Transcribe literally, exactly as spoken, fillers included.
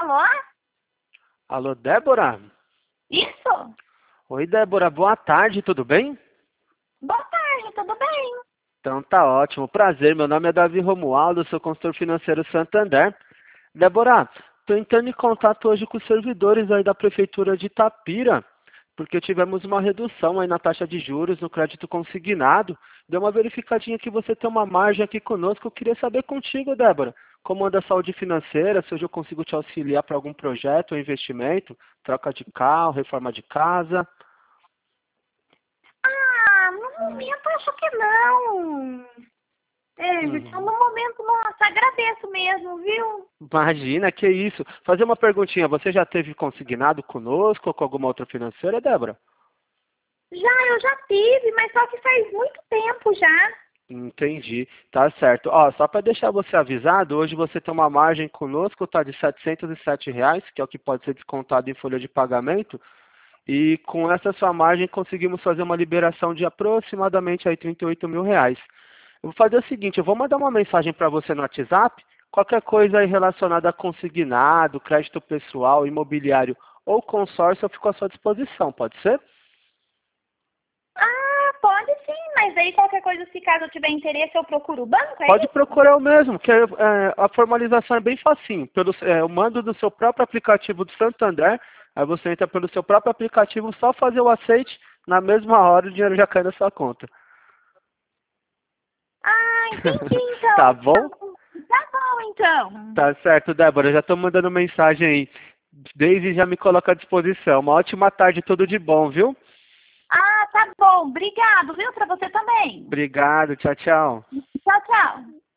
Alô? Alô, Débora? Isso? Oi, Débora, boa tarde, tudo bem? Boa tarde, tudo bem? Então tá ótimo, prazer, meu nome é Davi Romualdo, sou consultor financeiro Santander. Débora, estou entrando em contato hoje com os servidores aí da Prefeitura de Itapira, porque tivemos uma redução aí na taxa de juros no crédito consignado. Deu uma verificadinha que você tem uma margem aqui conosco, eu queria saber contigo, Débora, como anda a saúde financeira, se hoje eu consigo te auxiliar para algum projeto ou investimento, troca de carro, reforma de casa. Ah, no momento acho que não. Everton, Uhum. no momento, nossa, agradeço mesmo, viu? Imagina, que isso. Fazer uma perguntinha, você já teve consignado conosco ou com alguma outra financeira, Débora? Já, eu já tive, mas só que faz muito tempo já. Entendi, tá certo. Ó, só para deixar você avisado, hoje você tem uma margem conosco, tá, de setecentos e sete reais, que é o que pode ser descontado em folha de pagamento, e com essa sua margem conseguimos fazer uma liberação de aproximadamente aí trinta e oito mil reais. Eu vou fazer o seguinte, eu vou mandar uma mensagem para você no WhatsApp, qualquer coisa aí relacionada a consignado, crédito pessoal, imobiliário ou consórcio, eu fico à sua disposição, pode ser? Ah, pode sim, mas aí qualquer coisa, se caso eu tiver interesse, eu procuro o banco, é Pode isso? procurar o mesmo, que é, é, a formalização é bem facinho. Pelo, é, eu mando do seu próprio aplicativo do Santander, aí você entra pelo seu próprio aplicativo, só fazer o aceite, na mesma hora o dinheiro já cai na sua conta. Ah, entendi Tá então. bom? Tá bom então. Tá certo, Débora. Eu já estou mandando mensagem aí. Desde já me coloca à disposição. Uma ótima tarde, tudo de bom, viu? Ah, tá bom. Obrigado, viu? Pra você também. Obrigado, tchau, tchau. Tchau, tchau.